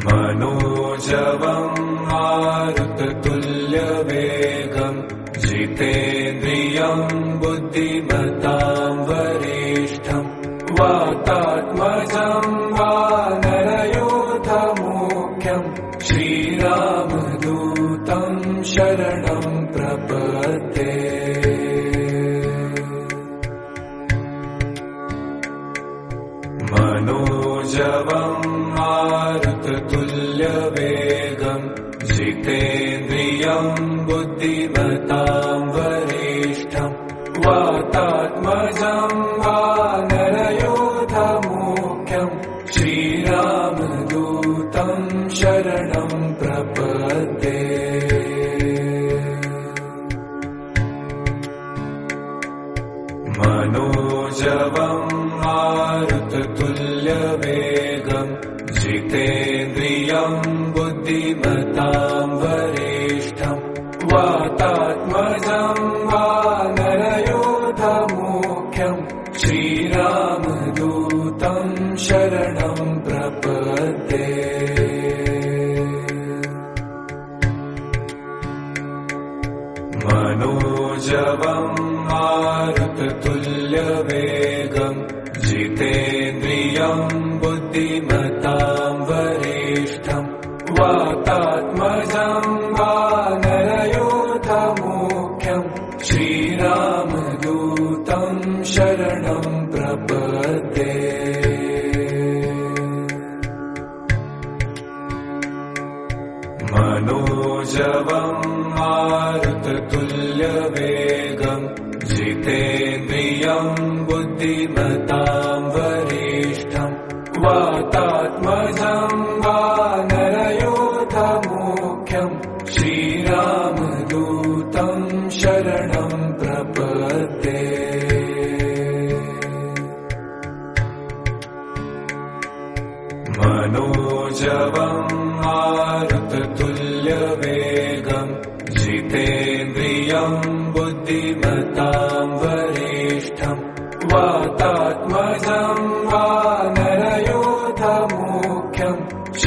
मनोजवम् मारुततुल्यवेगम् जितेन्द्रियम् बुद्धिमताम् वरिष्ठम् वातात्मजम् वानरयूथमुख्यम् श्रीरामदूतम् शरणम् प्रपद्ये। मनोजवम् मारुततुल्यवेगम् जितेन्द्रियम् बुद्धिमताम् वरिष्ठम् वातात्मजम् वानरयूथमुख्यम् श्रीरामदूतम् शरणम् प्रपद्ये। मनोजवम् मारुततुल्यवेगम् जितेन्द्रियम् बुद्धिमताम् वरिष्ठम् वातात्मजम् वानरयूथमुख्यम् श्रीरामदूतम् शरणम् प्रपद्ये। मनोजवम् मारुततुल्यवेगम् जितेन्द्रियम् बुद्धिमताम् वरिष्ठम् वातात्मजम् वानरयूथमुख्यम् श्रीरामदूतम् शरणम् प्रपद्ये। मनोजवम् मारुततुल्यवेगम् जितेन्द्रियम् बुद्धिमताम् वरिष्ठम् वातात्मजम् वानरयूथमुख्यम् श्रीरामदूतम् शरणम् प्रपद्ये। मनोजवम् मारुततुल्यवेगम् जितेन्द्रियम् बुद्धिमताम् वरिष्ठम् वातात्मजम् वानरयूथमुख्यम्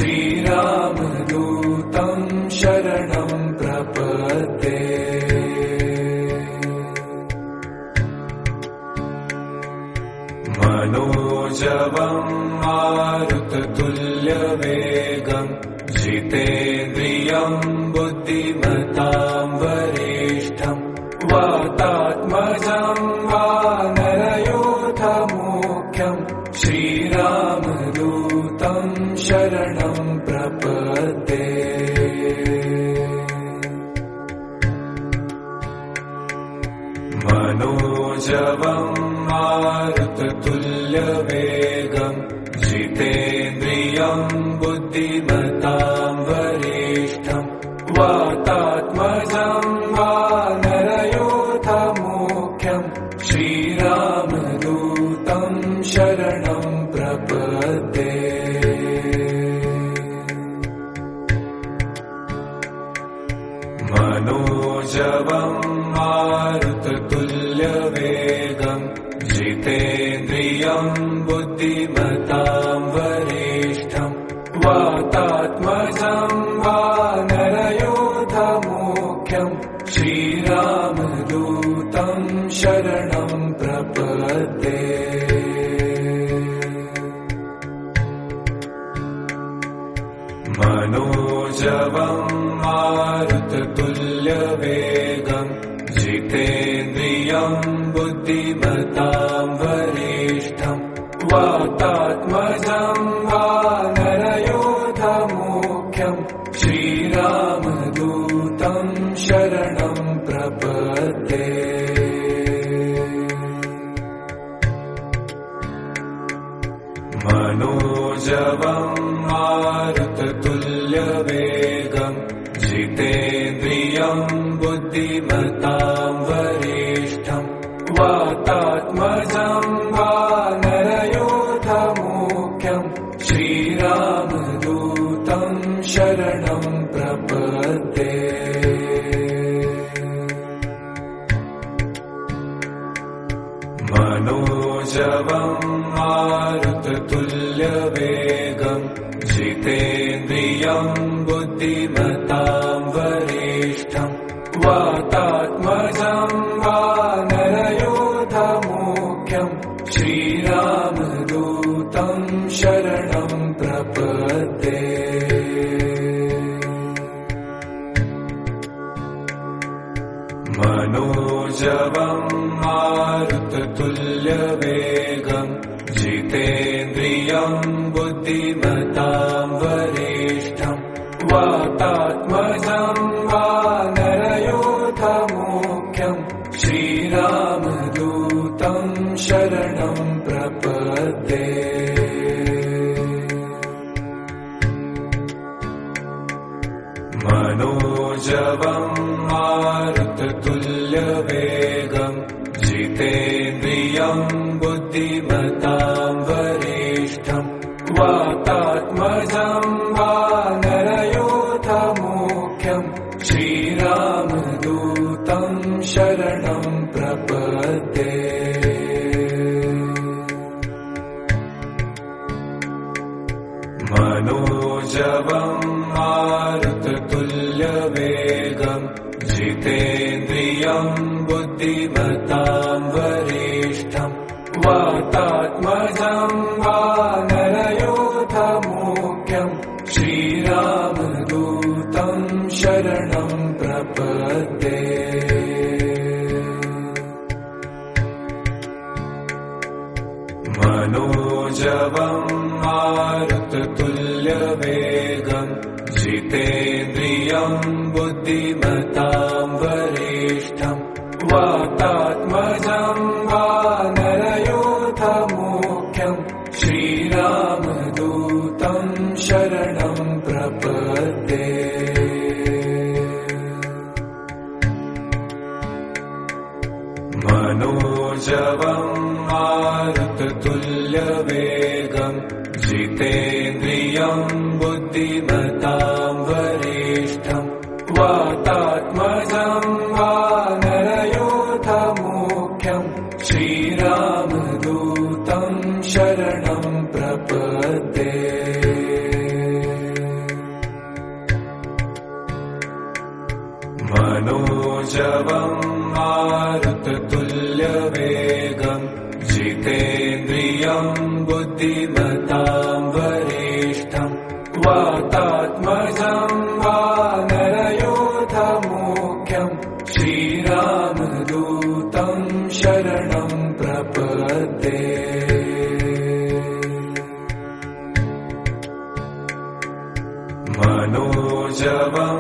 श्रीरामदूतम् शरणम् प्रपद्ये। मनोजवम् मारुततुल्यवेगम् जितेन्द्रियम् बुद्धिमताम् वरिष्ठम् वातात्मजम् वानरयूथमुख्यम् श्रीरामदूतम् शरणम् प्रपद्ये। मनोजवम् मारुततुल्यवेगम् जितेन्द्रियम् बुद्धिमताम् वरिष्ठम् वातात्मजम् वानरयूथमुख्यम् श्रीरामदूतम् शरणम् प्रपद्ये। मनोजवम् मारुततुल्यवेगम् जितेन्द्रियम् बुद्धिमताम् वरिष्ठम् वातात्मजम् वानरयूथमुख्यम् श्रीरामदूतम् शरणम् प्रपद्ये। मनोजवम् मारुततुल्यवेगम् जितेन्द्रियम् बुद्धिमताम् वरिष्ठम् वातात्मजम् वानरयूथमुख्यम् श्रीरामदूतम् शरणम् प्रपद्ये। मनोजवम् मारुततुल्यवेगम् जितेन्द्रियम् बुद्धिमताम् वरिष्ठम् वातात्मजम् वानरयूथमुख्यम् श्रीरामदूतम् शरणम् प्रपद्ये। मनोजवम् मारुततुल्यवेगम् जितेन्द्रियम् बुद्धिमतां वरिष्ठं वातात्मजं वानरयोधमुख्यं श्रीरामदूतं शरणं प्रपद्ये मनोजवं मारुततुल्यवेगं जितेन्द्रियं बुद्धिमतां वरिष्ठं वातात्मजं वानरयोधमुख्यं श्रीरामदूतं शरणं प्रपद्ये मनोजवं मारुततुल्यवेगं जितेन्द्रियं बुद्धिमतां वरिष्ठं वातात्मजं वानरयोधमुख्यं श्रीरामदूतं शरणं प्रपद्ये मनोजवं मारुततुल्यवेगं जितेन्द्रियं बुद्धिमतां वरिष्ठं वातात्मजं वानरयोधमुख्यं श्रीरामदूतं शरणं प्रपद्ये मनोजवं मारुततुल्यवेगं जितेन्द्रियं बुद्धिमतां वरिष्ठं वातात्मजं वानरयोधमुख्यं श्रीरामदूतं शरणं प्रपद्ये मनोजवं मारुततुल्यवेगं जितेन्द्रियं बुद्धिमतां वरिष्ठं वातात्मजं वानरयोधमुख्यं श्रीरामदूतं शरणं प्रपद्ये मनोजवं मारुततुल्यवेगं जितेन्द्रियं बुद्धिमतां वरिष्ठं वातात्मजं वानरयोधमुख्यं श्रीरामदूतं शरणं प्रपद्ये मनोजवं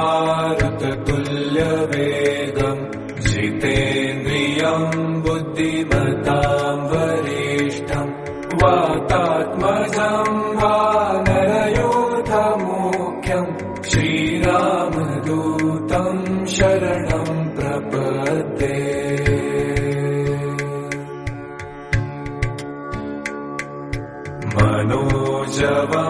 मारुततुल्यवेगं जितेन्द्रियं बुद्धिमतां वरिष्ठं वातात्मजं वानरयोधमुख्यं श्रीरामदूतं शरणं प्रपद्ये मनोजवं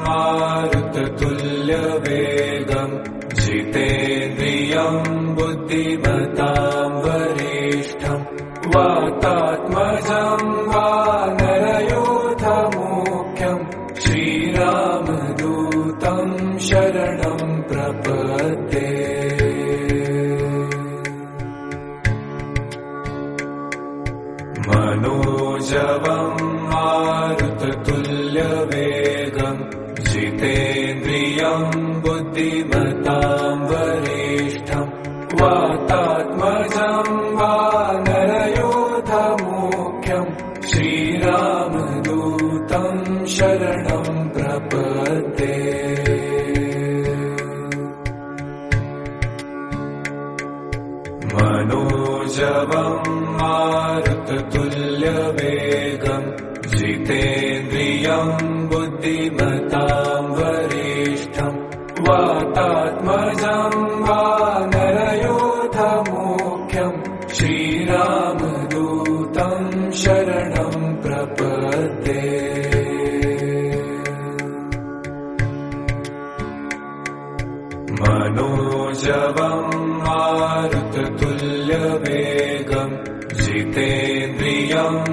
मारुततुल्यवेगं जितेन्द्रियं बुद्धिमतां वरिष्ठं वातात्मजं वानरयोधमुख्यं श्रीरामदूतं शरणं प्रपद्ये मनोजवं मारुततुल्यवेगं जितेन्द्रियं बुद्धिमतां वरिष्ठं वातात्मजं वानरयोधमुख्यं श्रीरामदूतं शरणं प्रपद्ये मनोजवं मारुततुल्यवेगं जितेन्द्रियं बुद्धिमतां वरिष्ठं वातात्मजं वानरयोधमुख्यं श्रीरामदूतं शरणं प्रपद्ये मनोजवं मारुततुल्यवेगं जितेन्द्रियं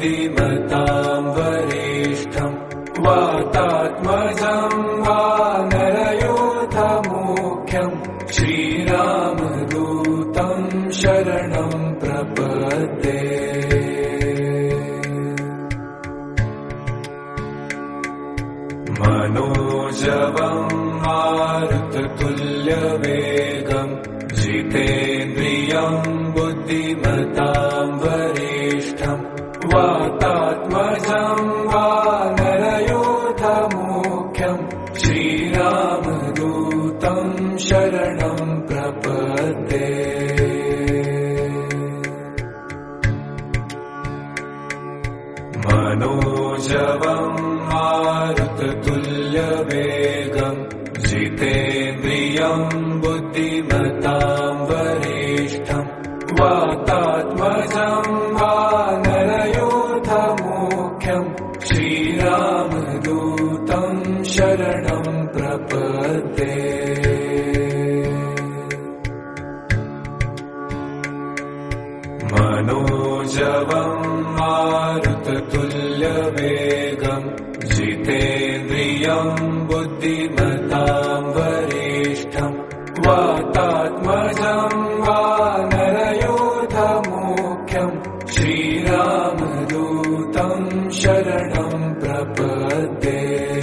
बुद्धिमतां वरिष्ठं वातात्मजं वानरयोधमुख्यं मनोजवं मारुततुल्यवेगं जितेन्द्रियं बुद्धिमतां वरिष्ठं वातात्मजं वानरयूथमुख्यं श्रीरामदूतं शरणं प्रपद्ये। मनोजवं मारुततुल्यवेगं जितेन्द्रियं बुद्धिमतां वरिष्ठं वातात्मजं वानरयूथमुख्यं श्रीरामदूतं शरणं प्रपद्ये। मनोजवं मारुततुल्यवेगं जितेन्द्रियं बुद्धिमतां वरिष्ठं वातात्मजं वानरयूथमुख्यं श्रीरामदूतं शरणं प्रपद्ये।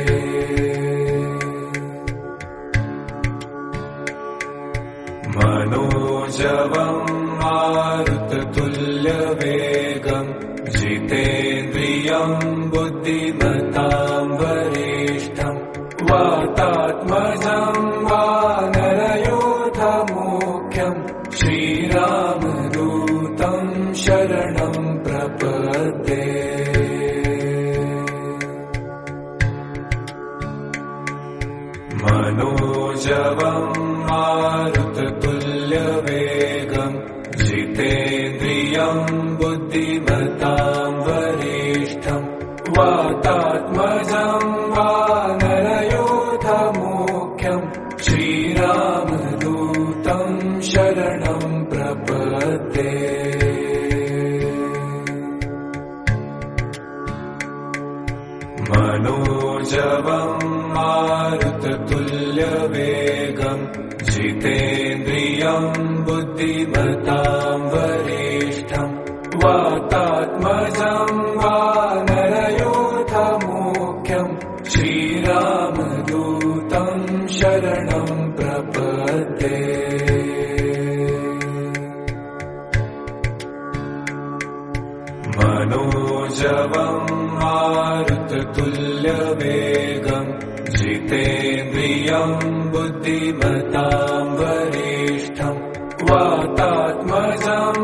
मनोजवं मारुततुल्यवेगं जितेन्द्रियं बुद्धिमतां वरिष्ठं वातात्मजं वानरयूथमुख्यं श्रीरामदूतं शरणं प्रपद्ये। मनोजवं मारुततुल्यवेगं जितेन्द्रियं बुद्धिमतां वरिष्ठं वातात्मजं वानरयूथमुख्यं श्रीरामदूतं शरणं प्रपद्ये। मनोजवं मारुततुल्यवेगं जितेन्द्रियं बुद्धिमतां वरिष्ठं वातात्मजं वानरयूथमुख्यं श्रीरामदूतं शरणं प्रपद्ये। मनोजवं मारुततुल्यवेगं जितेन्द्रियं बुद्धिमतां वरिष्ठं वातात्मजं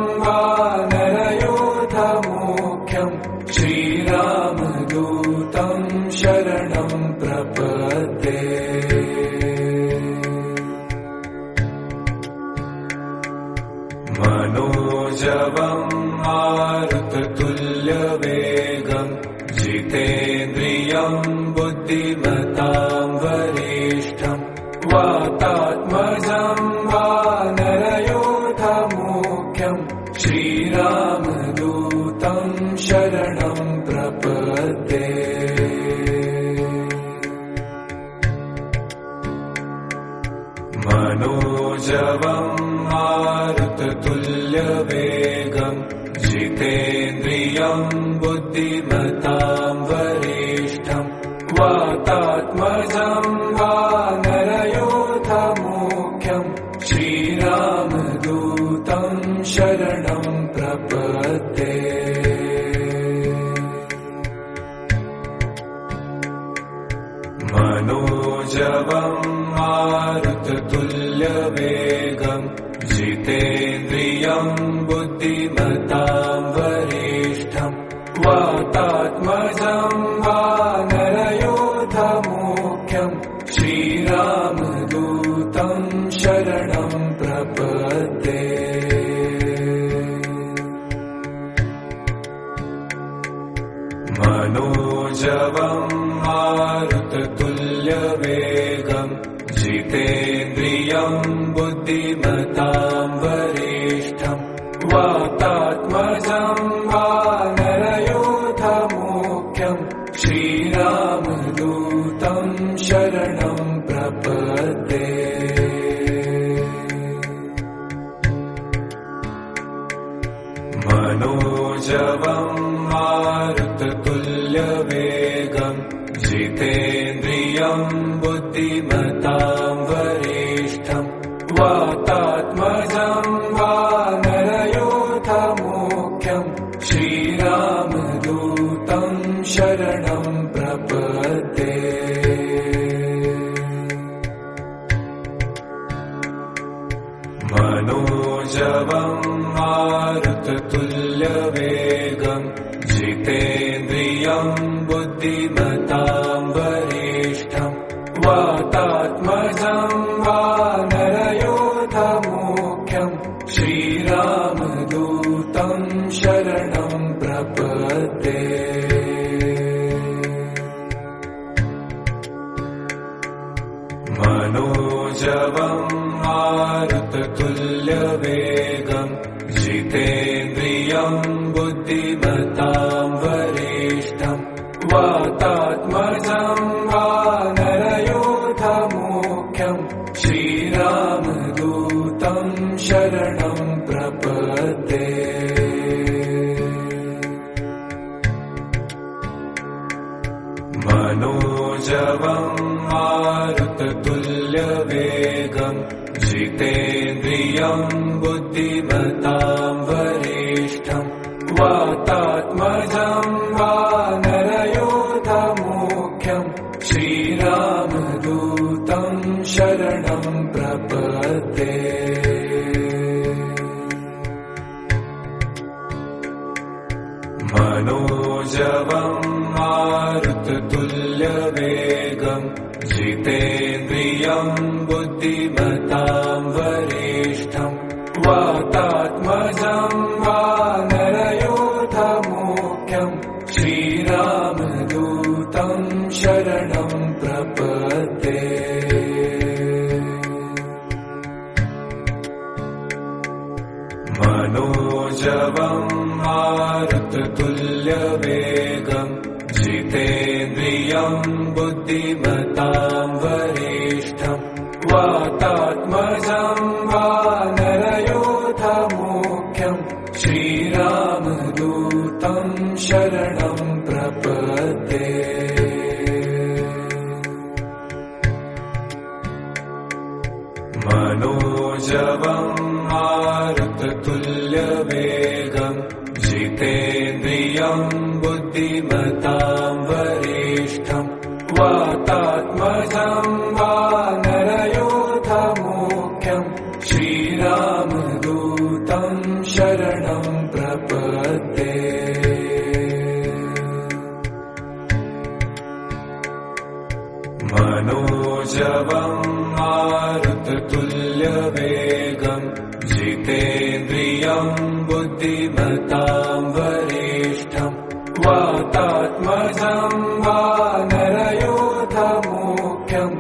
वानरयूथमुख्यं श्रीरामदूतं शरणं प्रपद्ये। मनोजवं मारुततुल्यवेगं जितेन्द्रियं बुद्धिमतां वरिष्ठं वातात्मजं वानरयूथमुख्यं श्रीरामदूतं शरणं प्रपद्ये। मनोजवं मारुततुल्यवेगं जितेन्द्रियं बुद्धिमतां वरिष्ठं वातात्मजं वानरयूथमुख्यं श्रीरामदूतं शरणं प्रपद्ये। मनोजवं मारुततुल्यवेगं जितेन्द्रियं बुद्धिमतां वरिष्ठं वातात्मजं वानरयूथमुख्यं श्रीरामदूतं शरणं प्रपद्ये। मनोजवं मारुततुल्यवेगं जितेन्द्रियं बुद्धिमतां वरिष्ठं वातात्मजं वानरयूथमुख्यं श्रीरामदूतं शरणं प्रपद्ये। मनोजवं मारुततुल्यवेगं जितेन्द्रियं बुद्धिमतां जितेन्द्रियं बुद्धिमतां वरिष्ठं वातात्मजं वानरयोधमुख्यं श्रीरामदूतं शरणं प्रपद्ये मनोजवं मारुततुल्यवेगं जितेन्द्रियं बुद्धिमतां वरिष्ठं वातात्मजं वानरयोधमुख्यं श्रीरामदूतं शरणं प्रपद्ये मनोजवं मारुततुल्यवेगं जितेन्द्रियं बुद्धिमतां वरिष्ठं वातात्मजं वानरयोधमुख्यं श्रीरामदूतं शरणं प्रपद्ये मनोजवं मारुततुल्यवेगं जितेन्द्रियं बुद्धिमतां वरिष्ठं वातात्मजं वानरयोधमुख्यं श्रीरामदूतं शरणं प्रपद्ये मनोजवं मारुततुल्यवेगं जितेन्द्रियं बुद्धिमतां वरिष्ठं वातात्मजं वानरयोधमुख्यं श्रीरामदूतं शरणं प्रपद्ये मनोजवं मारुततुल्यवेगं जितेन्द्रियं बुद्धिमतां वरिष्ठं वातात्मजं वानरयोधमुख्यं श्रीरामदूतं शरणं प्रपद्ये मनोजवं मारुततुल्यवेगं जितेन्द्रियं बुद्धिमतां वरिष्ठं वातात्मजं वानरयोधमुख्यं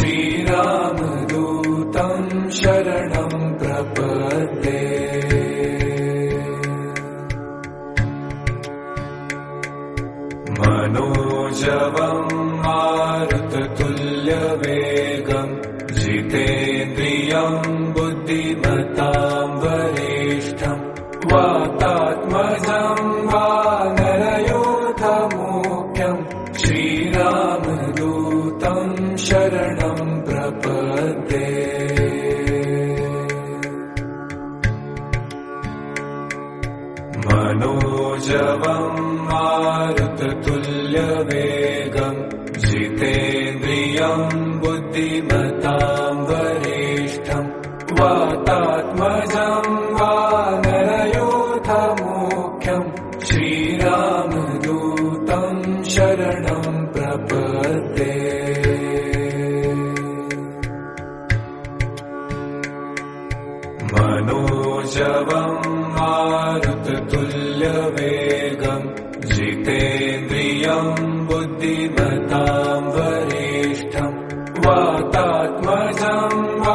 श्रीरामदूतं शरणं प्रपद्ये मनोजवं मारुततुल्यवेगं जितेन्द्रियं बुद्धिमतां वरिष्ठं वातात्मजं वानरयोधमुख्यं श्रीरामदूतं शरणं प्रपद्ये मनोजवं मारुततुल्यवेगं जितेन्द्रियं बुद्धिमतां वरिष्ठं वातात्मजं वानरयोधमुख्यं श्रीरामदूतं शरणं प्रपद्ये मनोजवं मारुततुल्यवेगं जितेन्द्रियं बुद्धिमतां वरिष्ठं वातात्मजं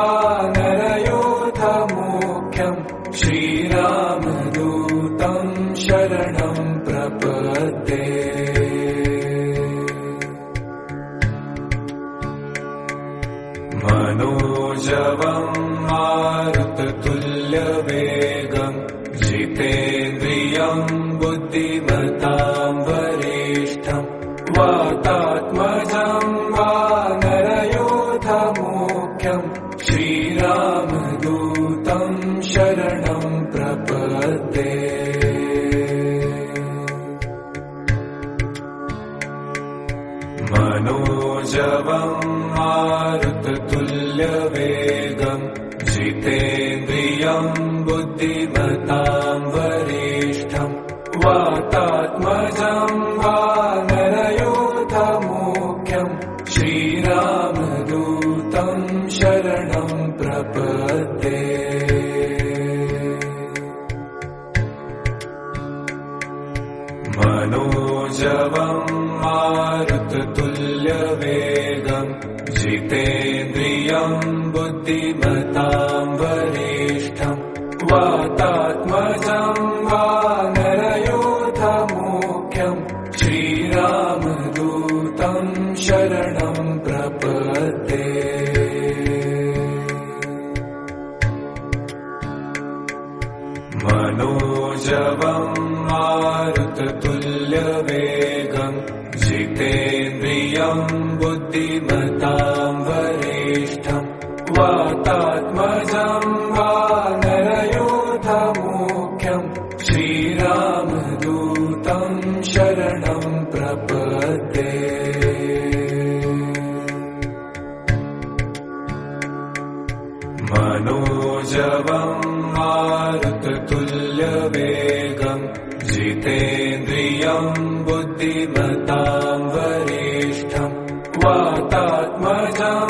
वानरयोधमुख्यं श्रीरामदूतं शरणं प्रपद्ये मनोजवं मारुततुल्यवेगं जितेन्द्रियं बुद्धिमतां वरिष्ठं वातात्मजं वानरयोधमुख्यं श्रीरामदूतं शरणं प्रपद्ये मनोजवं मारुततुल्यवेगं जितेन्द्रियं बुद्धिमतां वरिष्ठं वातात्मजं वानरयूथमुख्यं श्रीरामदूतं शरणं प्रपद्ये मनोजवं मारुततुल्यवेगं जितेन्द्रियं बुद्धिमतां वरिष्ठं वातात्मजं वानरयूथमुख्यं श्रीरामदूतं शरणं प्रपद्ये मनोजवं मारुततुल्यवेगं जितेन्द्रियं बुद्धिमतां वरिष्ठं वातात्मजं वानरयूथमुख्यं श्रीरामदूतं शरणं प्रपद्ये मनोजवं मारुततुल्यवेगं जितेन्द्रियं बुद्धिमतां वरिष्ठं वातात्मजं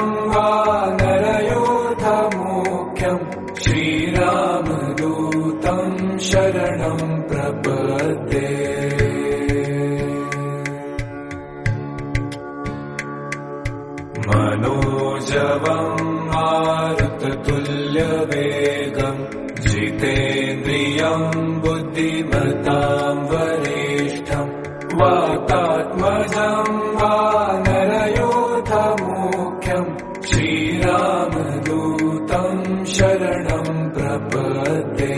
वानरयूथमुख्यं श्रीरामदूतं शरणं प्रपद्ये मनोजवं मारुततुल्यवेगं जितेन्द्रियं बुद्धिमतां वरिष्ठं वातात्मजं वानरयूथमुख्यं श्रीरामदूतं शरणं प्रपद्ये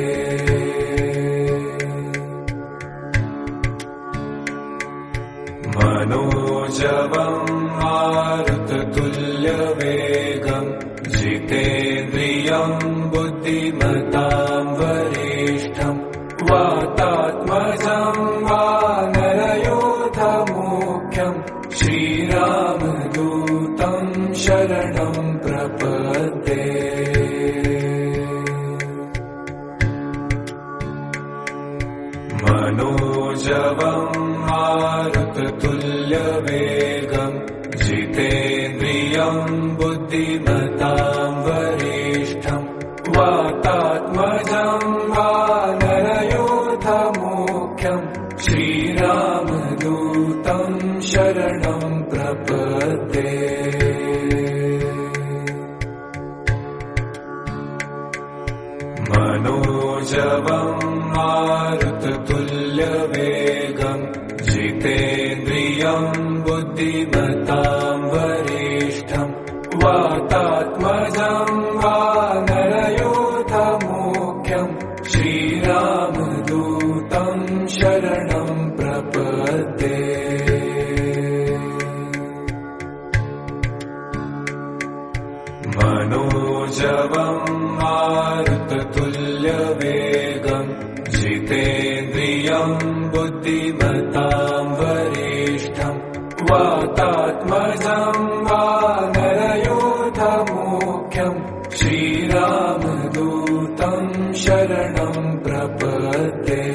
मनोजवं मारुततुल्यवेगं जितेन्द्रियं बुद्धिमतां वरिष्ठं वातात्मजं वानरयूथमुख्यं श्रीरामदूतं शरणं प्रपद्ये मनोजवं मारुततुल्यवेगं जितेन्द्रियं बुद्धिमतां वरिष्ठं वातात्मजं वानरयूथमुख्यं श्रीरामदूतं शरणं प्रपद्ये मनोजवं मारुततुल्यवेगं जितेन्द्रियं बुद्धिमतां वरिष्ठं वातात्मजं वानरयूथमुख्यं श्रीरामदूतं शरणं प्रपद्ये मनोजवं मारुततुल्यवेगं जितेन्द्रियं बुद्धिमतां वरिष्ठं वातात्मजं वानरयूथमुख्यं श्रीरामदूतं शरणं प्रपद्ये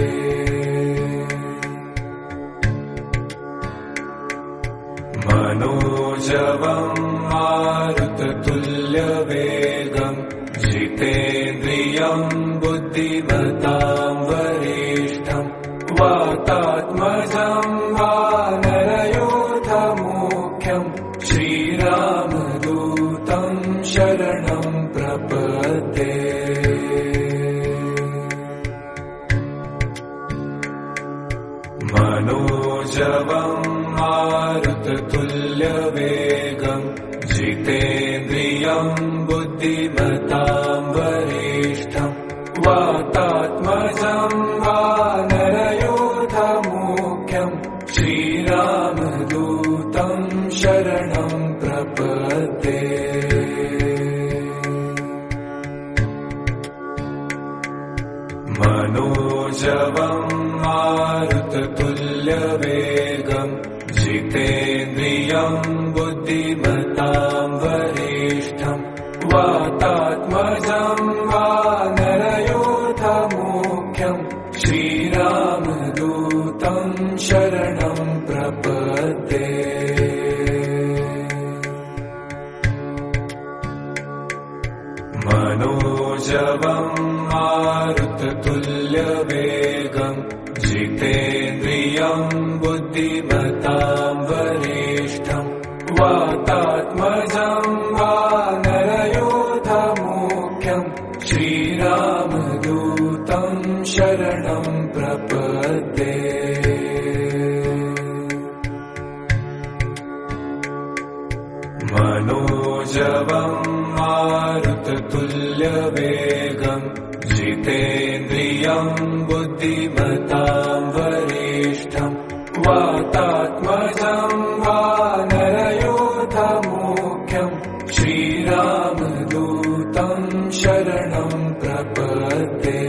मनोजवं मारुततुल्यवेगं जितेन्द्रियं बुद्धिमतां वरिष्ठं वातात्मजं वानरयूथमुख्यं श्रीरामदूतं शरणं प्रपद्ये मनोजवं मारुततुल्यवेगं जितेन्द्रियं बुद्धिमतां वरिष्ठं वातात्मजं वानरयूथमुख्यं श्रीरामदूतं शरणं प्रपद्ये मनोजवं मारुततुल्यवेगं जितेन्द्रियं बुद्धिमतां वरिष्ठं वातात्मजं वानरयूथमुख्यं श्रीरामदूतं शरणं शरणं प्रपद्ये मनोजवं मारुततुल्यवेगं जितेन्द्रियं बुद्धिमतां वरिष्ठं वातात्मजं वानरयोधमुख्यं श्रीरामदूतं शरणं प्रपद्ये मनोजवं मारुततुल्यवेगं जितेन्द्रियं बुद्धिमतां वरिष्ठं वातात्मजं वानरयोधमुख्यं श्रीरामदूतं शरणं प्रपद्ये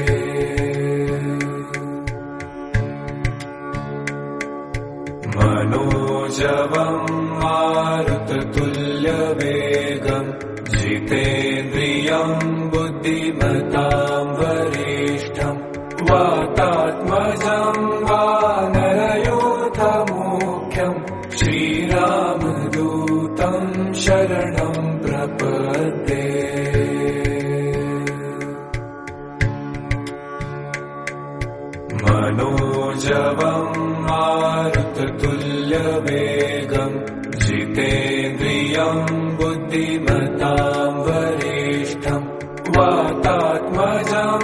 मनोजवं मारुततुल्यवेगं जितेन्द्रियं बुद्धिमतां वरिष्ठं वातात्मजं वानरयोधमुख्यं श्रीरामदूतं शरणं प्रपद्ये मनोजवं मारुततुल्यवेगं जितेन्द्रियं बुद्धिमतां वरिष्ठं वातात्मजं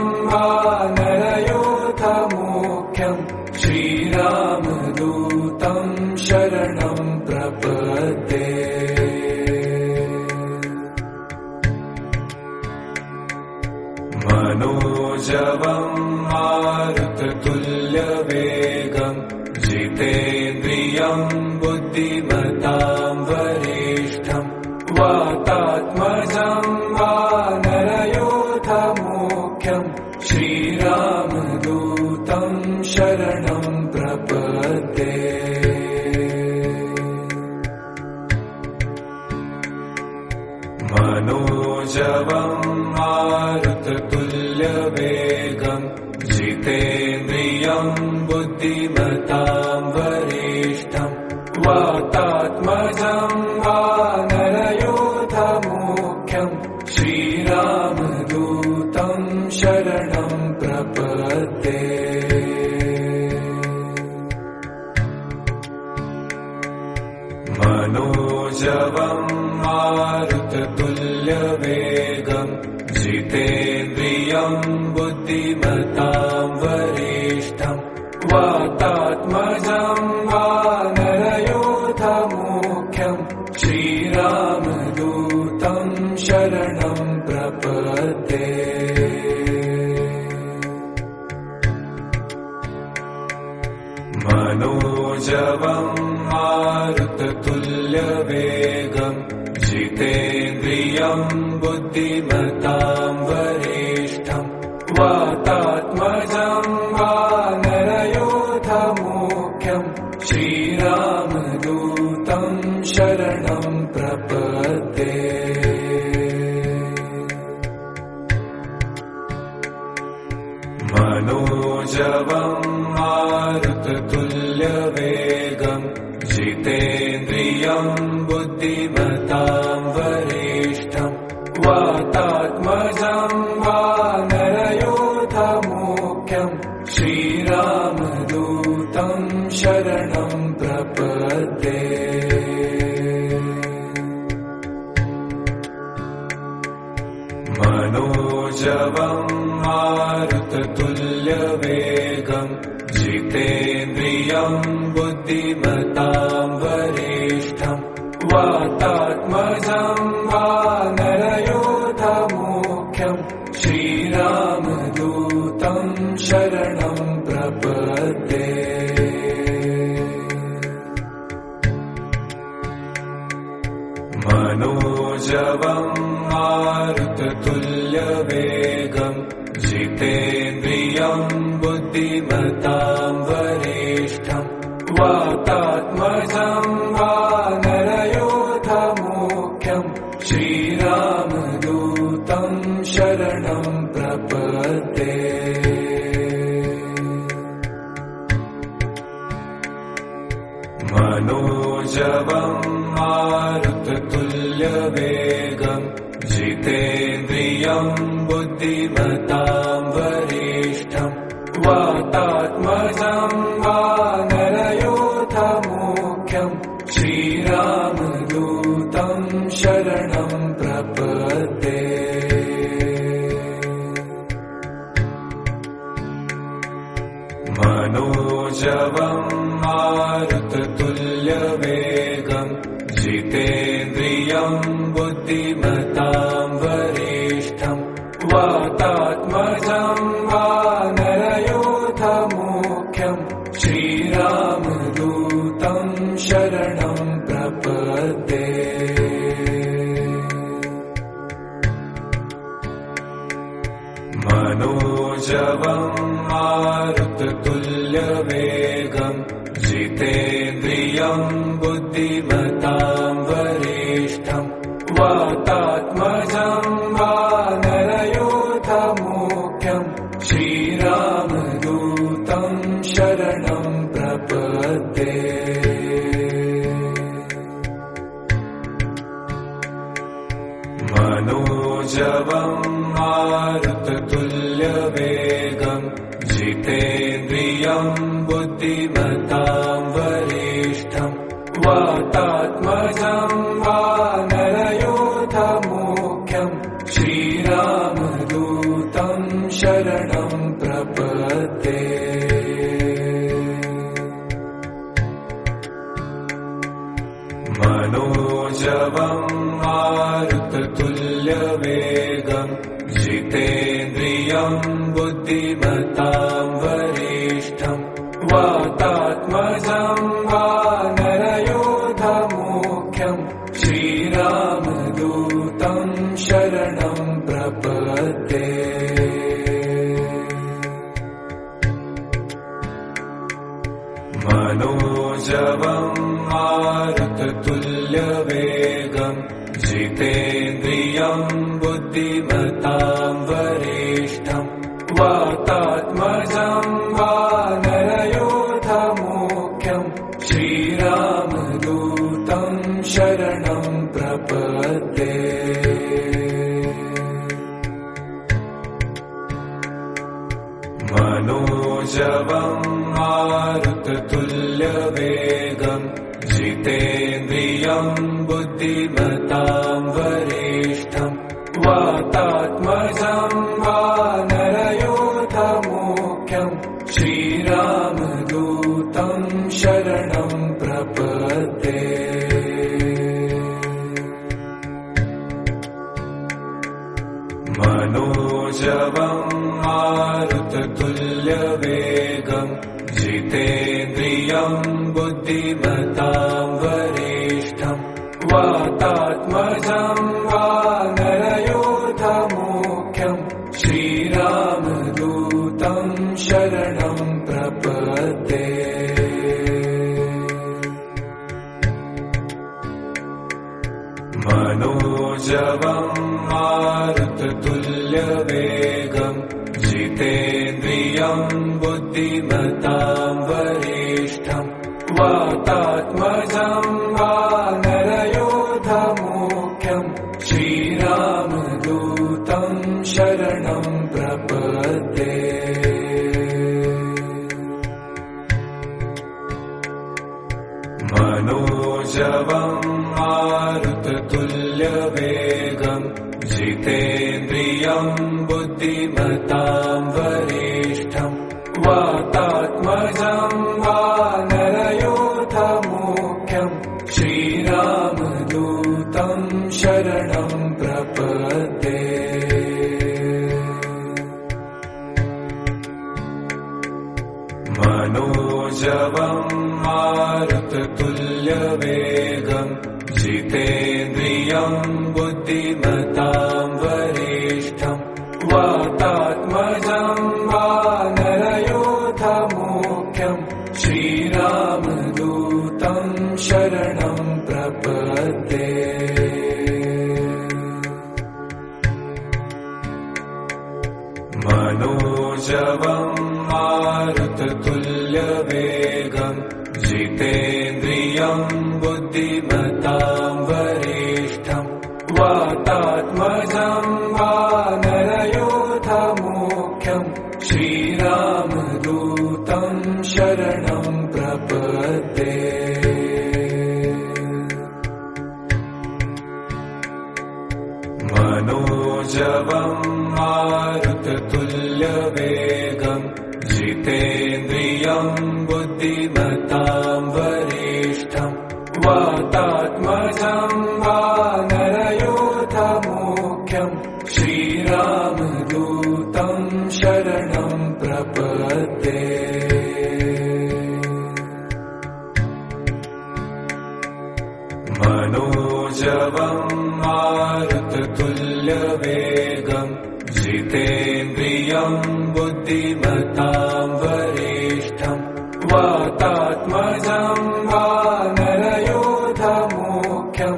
वानरयोधमुख्यं श्रीरामदूतं शरणं प्रपद्ये मनोजवं मारुततुल्यवेगं जितेन्द्रियं बुद्धिमतां वरिष्ठं वातात्मजं वानरयोधमुख्यं श्रीरामदूतं शरणं प्रपद्ये मनोजवं मारुततुल्यवेगं जितेन्द्रियं बुद्धिमतां वरिष्ठं वातात्मजं वानरयोधमुख्यं श्रीरामदूतं शरणं प्रपद्ये मनोजवं मारुततुल्यवेगं जितेन्द्रियं बुद्धिमतां वरिष्ठं वातात्मजं वानरयोधमुख्यं श्रीरामदूतं शरणं प्रपद्ये मनोजवं मारुततुल्यवेगं जितेन्द्रियं बुद्धिमतां वरिष्ठं वातात्मजं वानरयोधमुख्यं श्रीरामदूतं शरणं प्रपद्ये मनोजवं मारुततुल्यवेगं जितेन्द्रियं बुद्धिमतां वरिष्ठं वातात्मजं वानरयोधमुख्यं श्रीरामदूतं शरणं प्रपद्ये मनोजवं मारुततुल्यवेगं जितेन्द्रियं बुद्धिमतां वरिष्ठं वातात्मजं वानरयोधमुख्यं श्रीरामदूतं शरणं प्रपद्ये मनोजवं मारुततुल्यवेगं जितेन्द्रियं बुद्धिमतां वरिष्ठं वातात्मजं वानरयोधमुख्यं श्रीरामदूतं शरणं प्रपद्ये मनोजवं मारुततुल्यवेगं जितेन्द्रियं बुद्धिमतां वरिष्ठं वातात्मजं वानरयोधमुख्यं श्रीरामदूतं शरणं प्रपद्ये। मनोजवं मारुततुल्यवेगं जितेन्द्रियं बुद्धिमतां वरिष्ठं वातात्मजं वानरयोधमुख्यं श्रीरामदूतं शरणं प्रपद्ये। मनोजवं मारुततुल्यवेगं जितेन्द्रियं बुद्धिमतां वरिष्ठं वातात्मजं वानरयोधमुख्यं श्रीरामदूतं शरणं प्रपद्ये। मनोजवं मारुततुल्यवेगं जितेन्द्रियं बुद्धिमतां वरिष्ठं वातात्मजं वानरयोधमुख्यं श्रीरामदूतं शरणं प्रपद्ये। मनोजवं मारुततुल्यवेगं जितेन्द्रियं बुद्धिमतां वरिष्ठं वातात्मजं वानरयोधमुख्यं श्रीरामदूतं शरणं प्रपद्ये। मनोजवं मारुततुल्यवेगं जितेन्द्रियं बुद्धिमतां वरिष्ठं वातात्मजं वानरयोधमुख्यं श्रीरामदूतं शरणं प्रपद्ये। मनोजवं मारुततुल्यवेगं जितेन्द्रियं बुद्धिमतां वरिष्ठं वातात्मजं वानरयोधमुख्यं श्रीरामदूतं शरणं प्रपद्ये। मनोजवं मारुततुल्यवेगं जितेन्द्रियं बुद्धिमतां वरिष्ठं वातात्मजं वानरयोधमुख्यं श्रीरामदूतं शरणं प्रपद्ये। मनोजवं मारुततुल्यवेगं जितेन्द्रियं बुद्धिमतां वरिष्ठं वातात्मजं वानरयोधमुख्यं श्रीरामदूतं शरणं प्रपद्ये। मनोजवं मारुततुल्यवेगं जितेन्द्रियं बुद्धिमतां वरिष्ठं वातात्मजं वानरयोधमुख्यं श्रीरामदूतं शरणं प्रपद्ये। मनोजवं मारुततुल्यवेगं जितेन्द्रियं बुद्धिमतां वरिष्ठं वातात्मजं वानरयोधमुख्यं श्रीरामदूतं शरणं प्रपद्ये। मनोजवं मारुततुल्यवेगं जिते जितेन्द्रियं बुद्धिमतां वरिष्ठं वातात्मजं वानरयूथमुख्यं श्रीरामदूतं शरणं प्रपद्ये मनोजवं मारुततुल्यवेगं जितेन्द्रियं बुद्धिमतां वरिष्ठं वातात्मजं वानरयूथमुख्यं श्रीरामदूतं शरणं प्रपद्ये मनोजवं मारुततुल्यवेगं जितेन्द्रियं बुद्धिमतां वरिष्ठं वातात्मजं वानरयूथमुख्यं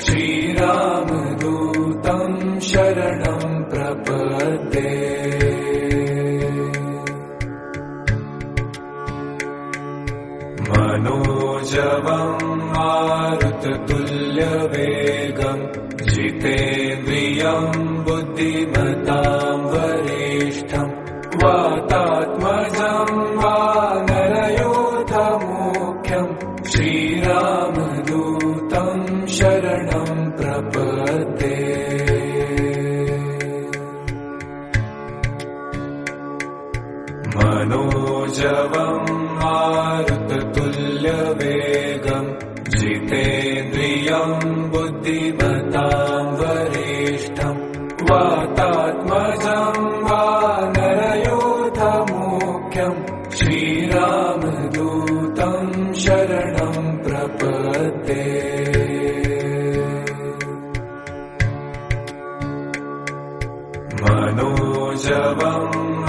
श्रीरामदूतं शरणं प्रपद्ये मनोजवं मारुततुल्यवेगं जितेन्द्रियं बुद्धिमतां वरिष्ठं वातात्मजं वानरयूथमुख्यं श्रीरामदूतं शरणं प्रपद्ये मनोजवं मारुततुल्यवेगं जितेन्द्रियं बुद्धिमतां वरिष्ठं वातात्मजं वानरयूथमुख्यं श्रीरामदूतं शरणं प्रपद्ये मनोजवं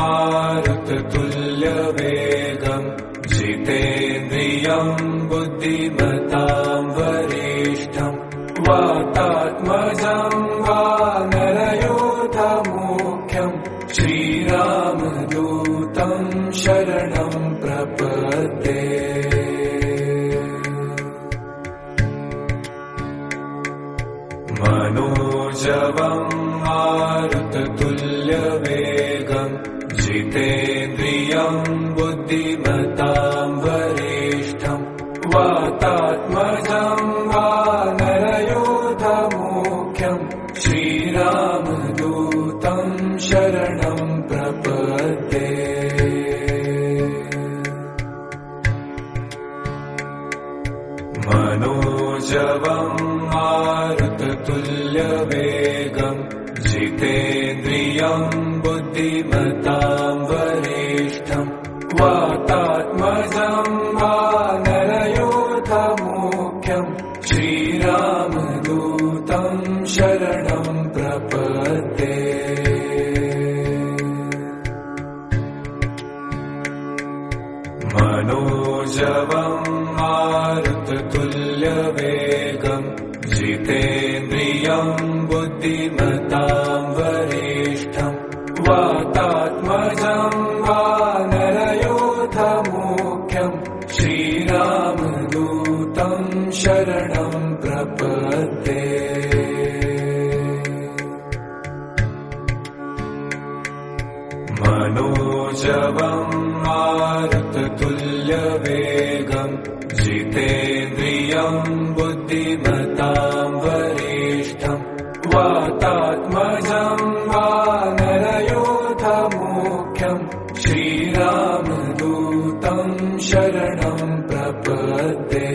मारुततुल्यवेगं जितेन्द्रियं बुद्धिमतां वरिष्ठं वातात्मजं वानरयूथमुख्यं श्रीरामदूतं शरणं प्रपद्ये मनोजवं मारुततुल्यवेगं जितेन्द्रियं बुद्धिमतां वरिष्ठं वातात्मजं वानरयूथमुख्यं श्रीरामदूतं शरणं प्रपद्ये मनोजवं मारुततुल्यवेगं जितेन्द्रियं बुद्धिमतां वरिष्ठं वातात्मजं वानरयूथमुख्यं श्रीरामदूतं शरणं प्रपद्ये मनोजवं मारुततुल्यवेगं जितेन्द्रियं बुद्धिमतां वरिष्ठं वातात्मजं वानरयूथमुख्यं श्रीरामदूतं शरणं प्रपद्ये मनोजवं मारुततुल्यवेगं जितेन्द्रियं बुद्धिमतां वरिष्ठं वातात्मजं वानरयूथमुख्यं श्रीरामदूतं शरणं प्रपद्ये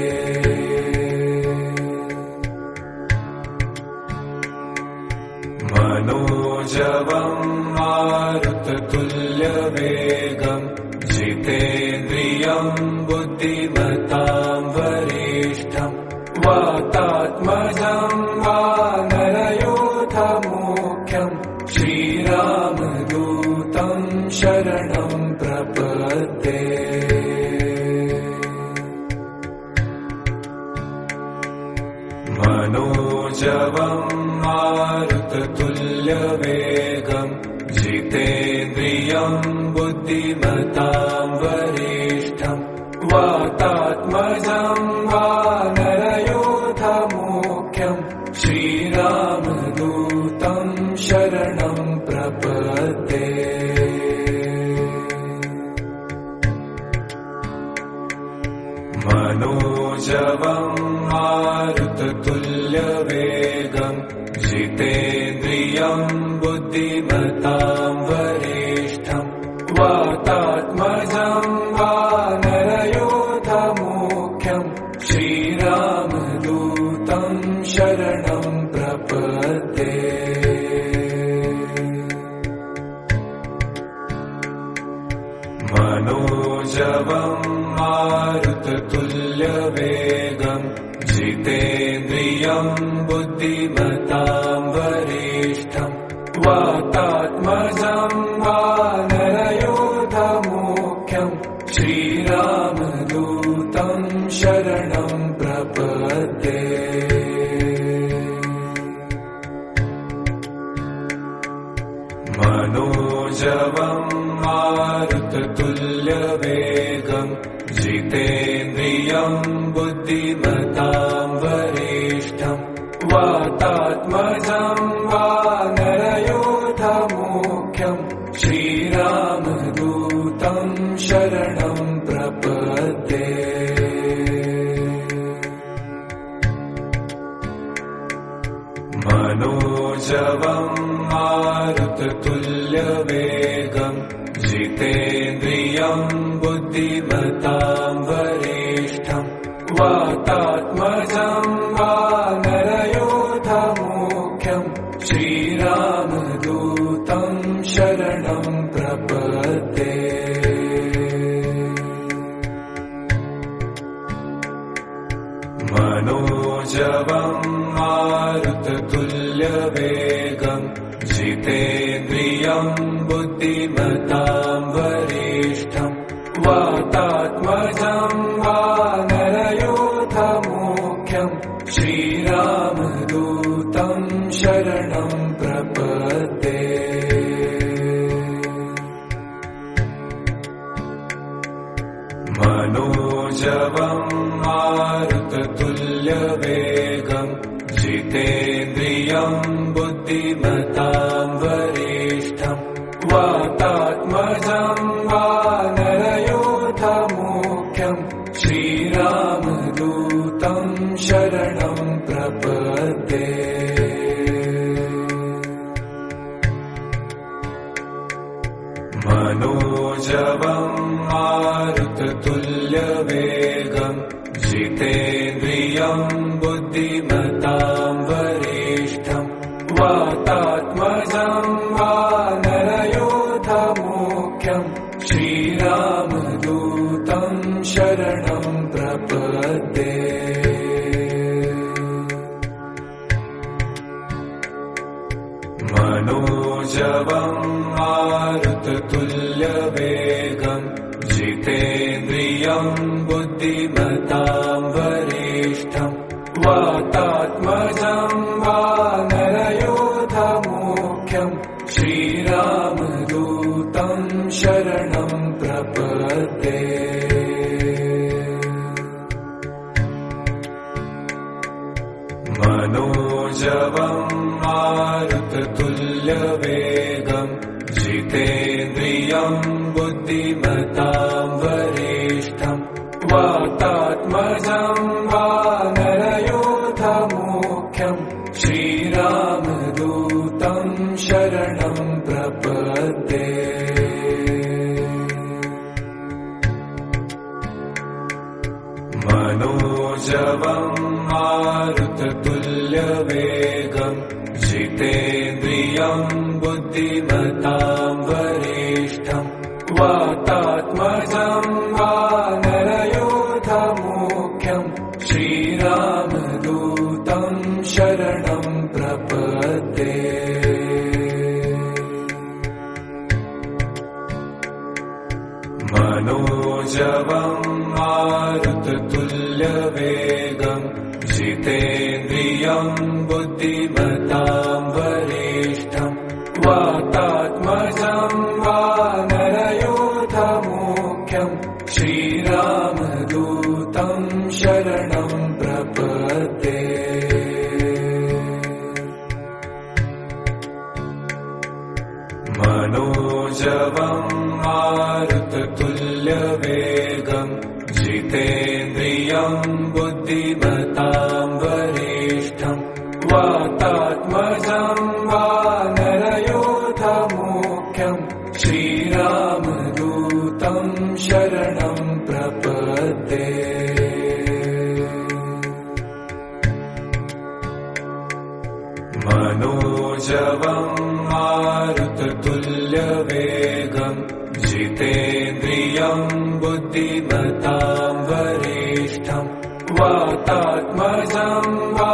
मनोजवं मारुततुल्यवेगं जितेन्द्रियं बुद्धिमतां वरिष्ठं वातात्मजं वानरयूथमुख्यं श्रीरामदूतं शरणं प्रपद्ये मनोजवं मारुततुल्यवेगं जितेन्द्रियं बुद्धिमतां वरिष्ठं वातात्मजं वातात्मजं वानरयूथमुख्यं श्रीरामदूतं शरणं प्रपद्ये मनोजवं मारुततुल्यवेगं जितेन्द्रियं बुद्धिमतां वरिष्ठं वातात्मजं वानरयूथमुख्यं श्रीरामदूतं शरणं प्रपद्ये मनोजवं मारुततुल्यवेगं जितेन्द्रियं बुद्धिमतां वरिष्ठं वातात्मजं वानरयूथमुख्यं श्रीरामदूतं शरणं प्रपद्ये मनोजवं मारुततुल्यवेगं जितेन्द्रियं बुद्धिमतां वरिष्ठं वातात्मजं वानरयूथमुख्यं श्रीरामदूतं शरणं प्रपद्ये मनोजवं मारुततुल्यवेगं जितेन्द्रियं बुद्धिमतां वरिष्ठं वातात्मजं वानरयूथमुख्यं श्रीरामदूतं शरणं प्रपद्ये मनोजवं मारुततुल्यवेगं जितेन्द्रियं बुद्धिमतां वरिष्ठं वातात्मजं वानरयूथमुख्यं श्रीरामदूतं शरणं प्रपद्ये मनोजवं मारुततुल्यवेगं जितेन्द्रियं बुद्धिमतां वरिष्ठं वातात्मजं वानरयूथमुख्यं श्रीरामदूतं शरणं प्रपद्ये मनोजवं मारुततुल्यवेगं जितेन्द्रियं बुद्धिमतां वरिष्ठं वातात्मजं वानरयूथमुख्यं श्रीरामदूतं शरणं प्रपद्ये मनोजवं मारुततुल्यवेगं जितेन्द्रियं बुद्धिमतां वरिष्ठं वातात्मजं वानरयूथमुख्यं श्रीरामदूतं शरणं प्रपद्ये मनोजवं मारुततुल्यवेगं जितेन्द्रियं बुद्धिमतां वरिष्ठं वातात्मजं वानरयूथमुख्यं श्रीरामदूतं शरणं प्रपद्ये मनोजवं मारुततुल्यवेगं जितेन्द्रियं बुद्धिमतां वरिष्ठं वातात्मजं वानरयूथमुख्यं श्रीरामदूतं शरणं प्रपद्ये मनोजवं मारुततुल्यवेगं जितेन्द्रियं बुद्धिमतां वरिष्ठं वातात्मजं वानरयूथमुख्यं श्रीरामदूतं शरणं प्रपद्ये मनोजवं मारुततुल्यवेगं जितेन्द्रियं बुद्धिमतां वरिष्ठं वातात्मजं वानरयोधमुख्यं श्रीरामदूतं शरणं प्रपद्ये मनोजवं मारुततुल्यवेगं जितेन्द्रियं बुद्धिमतां वरिष्ठं वातात्मजं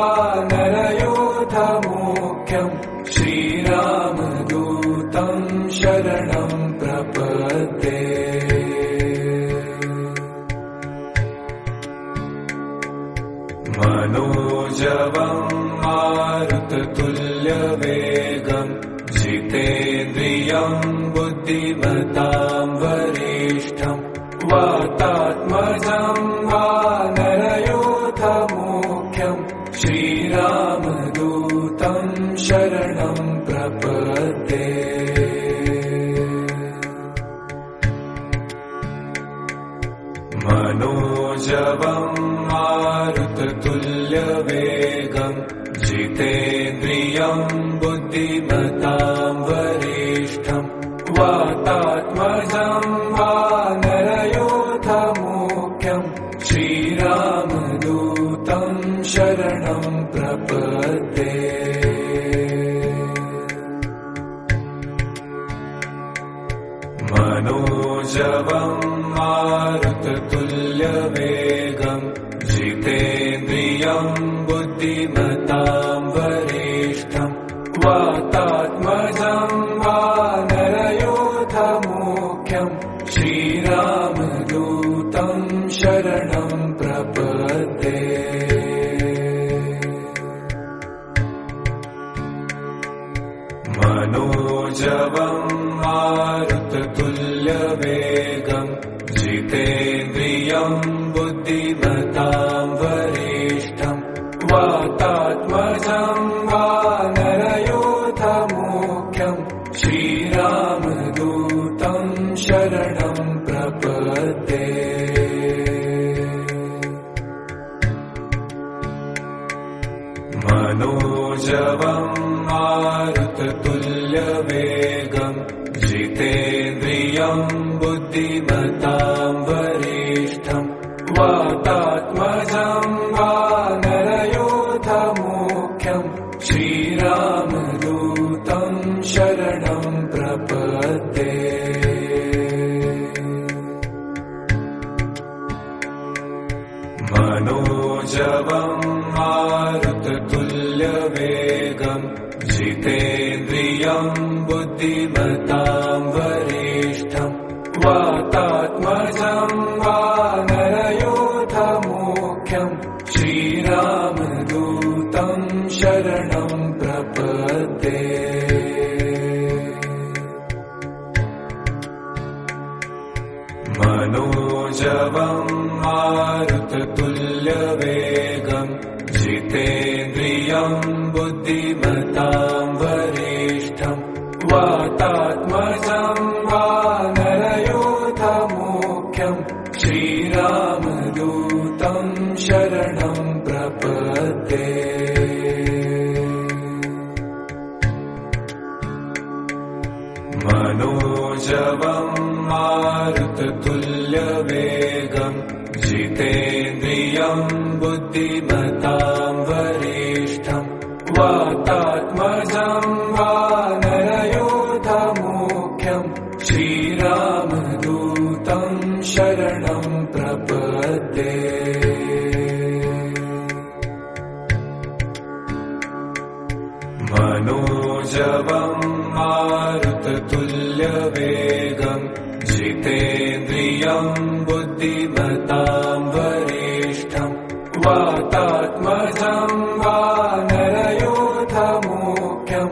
वानरयोधमुख्यं श्रीरामदूतं शरणं प्रपद्ये मनोजवं मारुततुल्यवेगं जितेन्द्रियं बुद्धिमतां वरिष्ठं वातात्मजं वानरयोधमुख्यं श्रीरामदूतं शरणं प्रपद्ये मनोजवं मारुततुल्यवेगं जितेन्द्रियं बुद्धिमतां वरिष्ठं वातात्मजं वानरयोधमुख्यं श्रीरामदूतं शरणं प्रपद्ये मनोजवं मारुततुल्यवेगं जितेन्द्रियं बुद्धिमतां वरिष्ठं वातात्मजं वानरयोधमुख्यं श्रीरामदूतं शरणं प्रपद्ये मनोजवं मारुततुल्यवेगं जितेन्द्रियं बुद्धिमतां वरिष्ठं वातात्मजं वानरयोधमुख्यं श्रीरामदूतं शरणं प्रपद्ये मनोजवं मारुततुल्यवेगं जितेन्द्रियं बुद्धिमतां वरिष्ठं वातात्मजं वानरयोधमुख्यं श्रीरामदूतं शरणं प्रपद्ये मनोजवं मारुततुल्यवेगं जितेन्द्रियं बुद्धिमतां वरिष्ठं वातात्मजं वानरयोधमुख्यं श्रीरामदूतं शरणं प्रपद्ये मनोजवं मारुततुल्यवेगं जितेन्द्रियं बुद्धिमतां वरिष्ठं वातात्मजं वानरयोधमुख्यं श्रीरामदूतं शरणं प्रपद्ये मनोजवं मारुततुल्यवेगं जितेन्द्रियं बुद्धिमतां वरिष्ठं वातात्मजं वानरयोधमुख्यं श्रीरामदूतं शरणं प्रपद्ये मनोजवं मारुततुल्यवेगं जितेन्द्रियं बुद्धिमतां वरिष्ठं वातात्मजं वानरयोधमुख्यं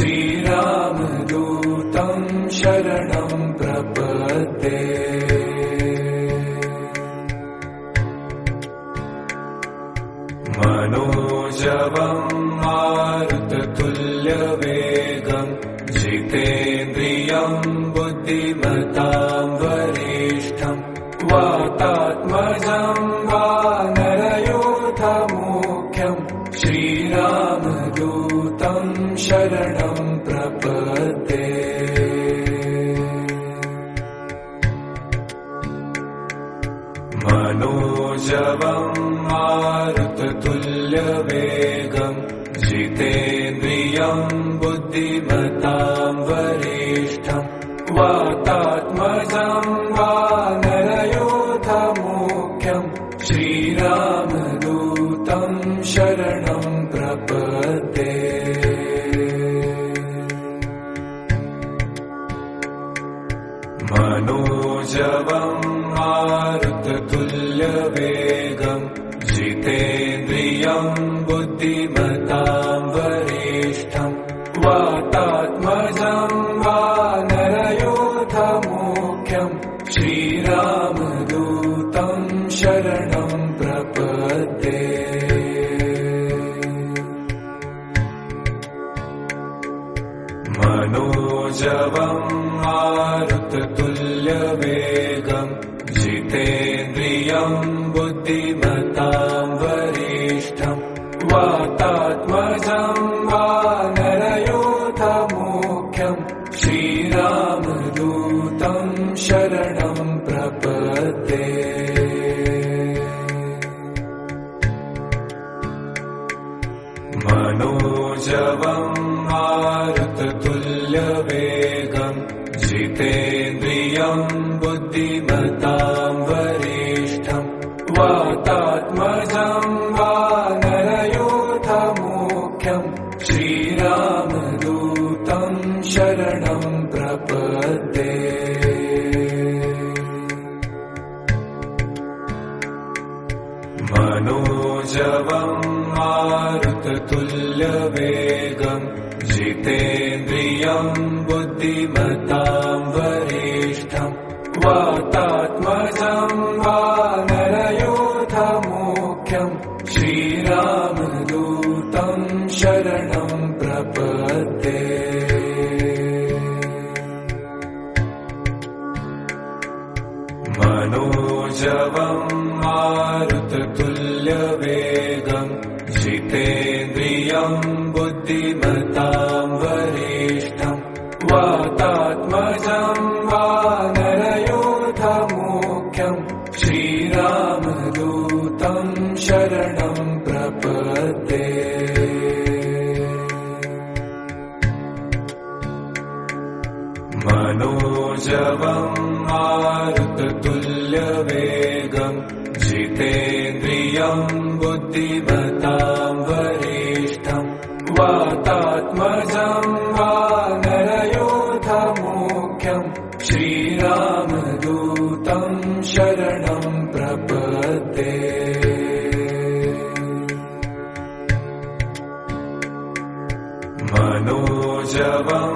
श्रीरामदूतं शरणं प्रपद्ये मनोजवं मारुततुल्यवेगं जितेन्द्रियं बुद्धिमतां वरिष्ठं वातात्मजं वानरयूथमुख्यं श्रीरामदूतं शरणं प्रपद्ये। मनोजवं मारुततुल्यवेगं जितेन्द्रियं बुद्धिमतां वरिष्ठं वातात्मजं वानरयूथमुख्यं श्रीरामदूतं शरणं प्रपद्ये। मनोजवं मारुततुल्यवेगं जितेन्द्रियं बुद्धिमतां वरिष्ठं वातात्मजं वानरयूथमुख्यं श्रीरामदूतं शरणं प्रपद्ये। मनोजवं मारुततुल्यवेगं जितेन्द्रियं बुद्धिमतां वरिष्ठं वातात्मजं वानरयूथमुख्यं श्रीरामदूतं शरणं प्रपद्ये। मनोजवं मारुततुल्यवेगं जितेन्द्रियं बुद्धिमतां वरिष्ठं वातात्मजं वानरयूथमुख्यं श्रीरामदूतं शरणं प्रपद्ये। मनोजवं मारुततुल्यवेगं जितेन्द्रियं बुद्धिमतां वरिष्ठं वातात्मजं वानरयूथमुख्यं श्रीरामदूतं शरणं प्रपद्ये। मनोजवं मारुततुल्यवेगं जितेन्द्रियं बुद्धिमतां वरिष्ठं वातात्मजं वानरयूथमुख्यं श्रीरामदूतं शरणं प्रपद्ये। मनोजवं मारुततुल्यवेगं जितेन्द्रियं बुद्धिमतां वरिष्ठं वातात्मजं वानरयूथमुख्यं श्रीरामदूतं शरणं प्रपद्ये। मनोजवं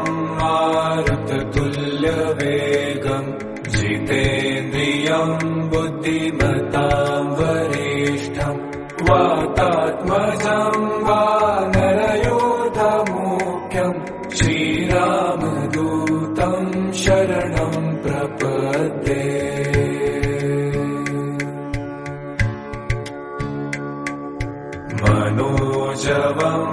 मारुततुल्यवेगं जितेन्द्रियं बुद्धिमतां वरिष्ठं वातात्मजं वानरयूथमुख्यं श्रीरामदूतं शरणं प्रपद्ये। मनोजवं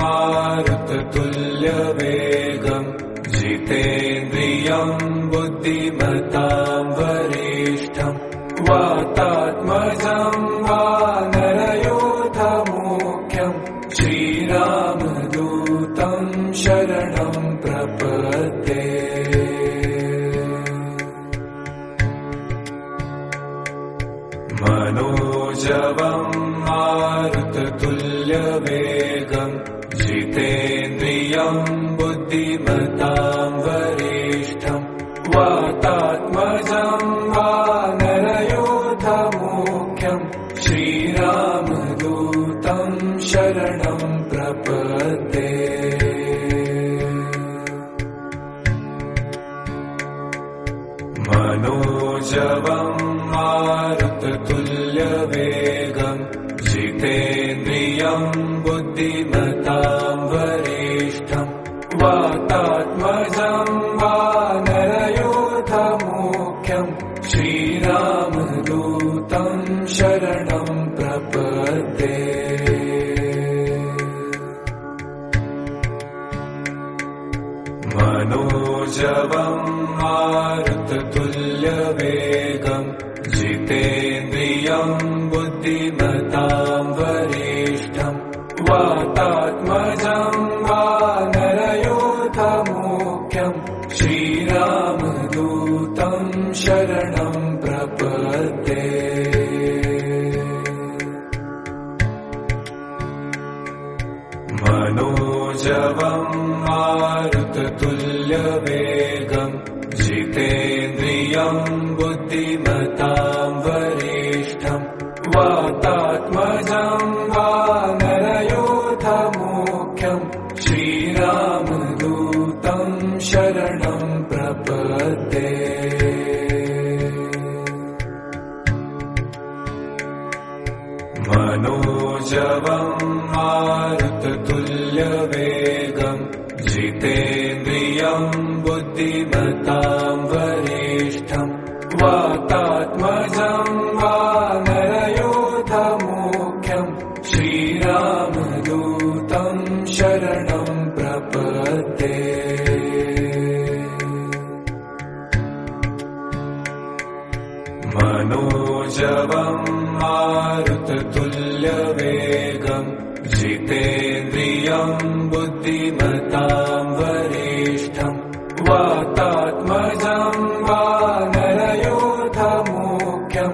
मारुततुल्यवेगं जितेन्द्रियं बुद्धिमतां वरिष्ठं वातात्मजं वानरयूथमुख्यं श्रीरामदूतं शरणं प्रपद्ये। मनोजवं मारुततुल्यवेगं जितेन्द्रियं बुद्धिमतां वरिष्ठं वातात्मजं वानरयूथमुख्यं श्रीरामदूतं शरणं प्रपद्ये। मनोजवं मारुततुल्यवेगं जितेन्द्रियं वातात्मजं बुद्धिमतां वरिष्ठं वातात्मजं वानरयूथमुख्यं श्रीरामदूतं शरणं प्रपद्ये मनोजवं मारुततुल्यवेगं जितेन्द्रियं बुद्धिमतां वरिष्ठं वातात्मजं वानरयूथमुख्यं श्रीरामदूतं शरणं प्रपद्ये मनोजवं मारुततुल्यवेगं जितेन्द्रियं बुद्धिमतां वरिष्ठं वातात्मजं वानरयूथमुख्यं श्रीरामदूतं शरणं प्रपद्ये मनोजवं मारुततुल्यवेगं जितेन्द्रियं बुद्धिमतां वरिष्ठं वातात्मजं वानरयूथमुख्यं श्रीरामदूतं शरणं प्रपद्ये मनोजवं मारुततुल्यवेगं जितेन्द्रियं बुद्धिमतां वरिष्ठं वातात्मजं वानरयूथमुख्यं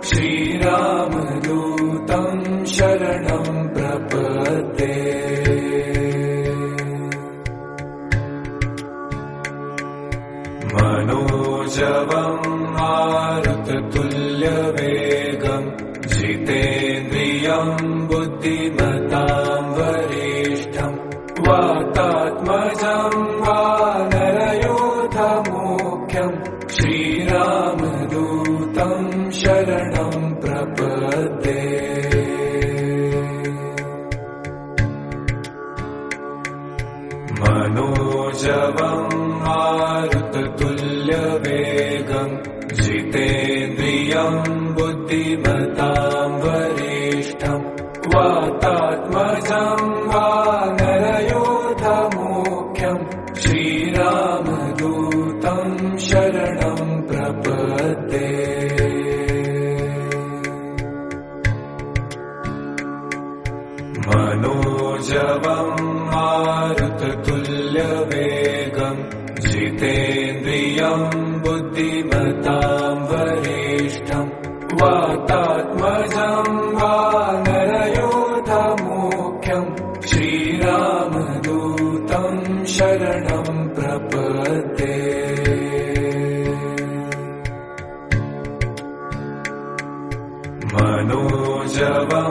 श्रीरामदूतं शरणं प्रपद्ये मनोजवं मारुततुल्यवेगं जितेन्द्रियं बुद्धिमतां वरिष्ठं वातात्मजं वानरयूथमुख्यं श्रीरामदूतं शरणं प्रपद्ये मनोजवं मारुततुल्यवेगं जितेन्द्रियं बुद्धिमतां वरिष्ठं वातात्मजं वानरयूथमुख्यं श्रीरामदूतं शरणं प्रपद्ये मनोजवं मारुततुल्यवेगं जितेन्द्रियं बुद्धिमतां वरिष्ठं वातात्मजं वानरयूथमुख्यं श्रीरामदूतं शरणं प्रपद्ये मनोजवं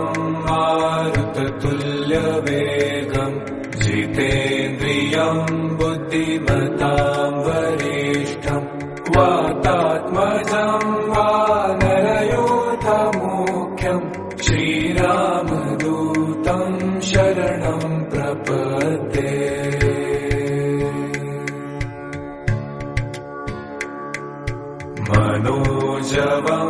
मारुततुल्यवेगं जितेन्द्रियं बुद्धिमतां वरिष्ठं वातात्मजं वानरयूथमुख्यं श्रीरामदूतं शरणं प्रपद्ये मनोजवं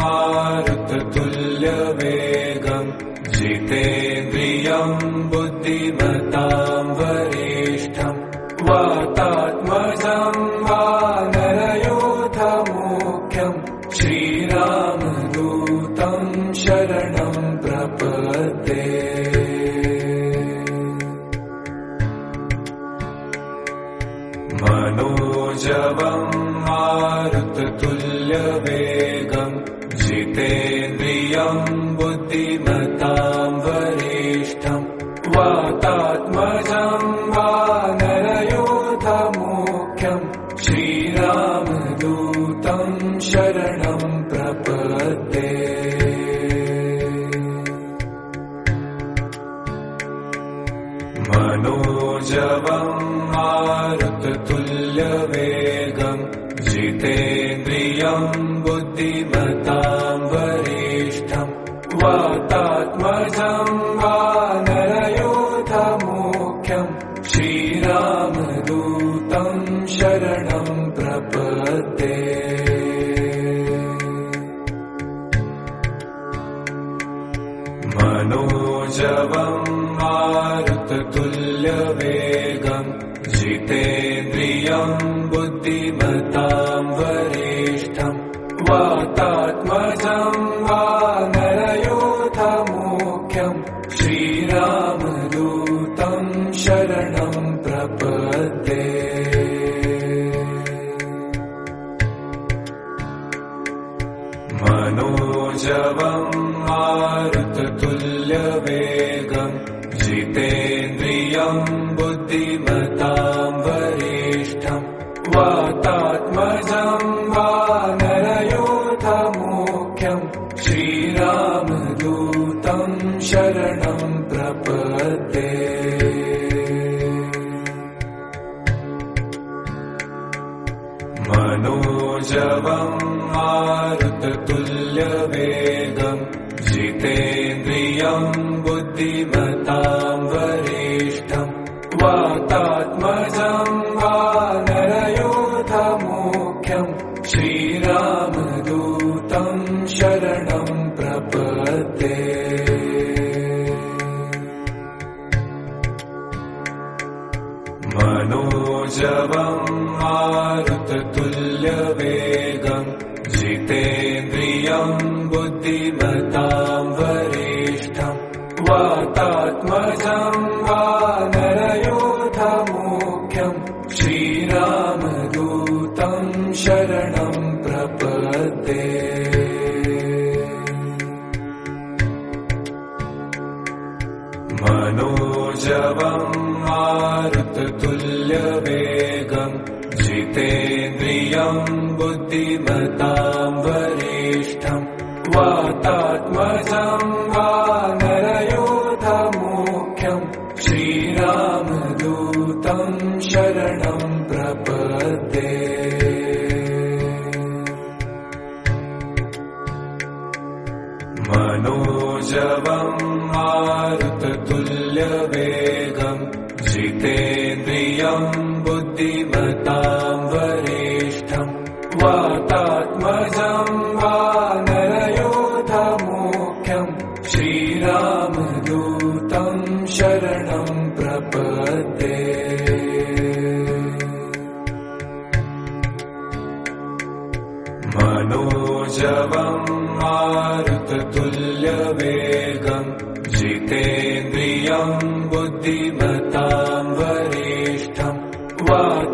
मारुततुल्यवेगं जितेन्द्रियं बुद्धिमतां वरिष्ठं वातात्मजं वानरयूथमुख्यं श्रीरामदूतं शरणं प्रपद्ये मनोजवं मारुततुल्यवेगं जितेन्द्रियं बुद्धिमतां वरिष्ठं वातात्मजं वानरयूथमुख्यं श्रीरामदूतं शरणं प्रपद्ये मनोजवं मारुततुल्यवेगं जितेन्द्रियं बुद्धिमतां वरिष्ठं वातात्मजं वानरयूथमुख्यं मनोजवम् मारुततुल्यवेगम् जितेन्द्रियम् बुद्धिमताम् वरिष्ठम् वातात्मजम् वानरयूथमुख्यम् श्रीरामदूतम् शरणम् प्रपद्ये मनोजवम् मारुततुल्यवेगम् जितेन्द्रियम् बुद्धिमताम् वरिष्ठम् वातात्मजम् वानरयूथमुख्यम् श्रीरामदूतम् शरणम् प्रपद्ये मनोजवम् मारुततुल्यवेगम् जितेन्द्रियम् बुद्धिमताम् वरिष्ठम् वातात्मजम् वानरयूथमुख्यम् श्रीरामदूतम् शरणम् प्रपद्ये मनोजवम् मारुततुल्यवेगम् जितेन्द्रियम् बुद्धिमताम् वरिष्ठम् वातात्मजम् वानरयूथमुख्यम् श्रीरामदूतम् शरणम् प्रपद्ये मनोजवम् मारुततुल्यवेगम् जितेन्द्रियम् बुद्धिमताम् वरिष्ठम् वातात्मजम् वानरयूथमुख्यम् श्रीरामदूतम् शरणम् प्रपद्ये मनोजवम् मारुततुल्यवेगम् जितेन्द्रियम् बुद्धिमताम् वरिष्ठम् वातात्मजम् वानरयूथमुख्यम् श्रीरामदूतम् शरणम् प्रपद्ये मनोजवम् मारुततुल्यवेगम् जितेन्द्रियम् बुद्धिमताम् वरिष्ठम्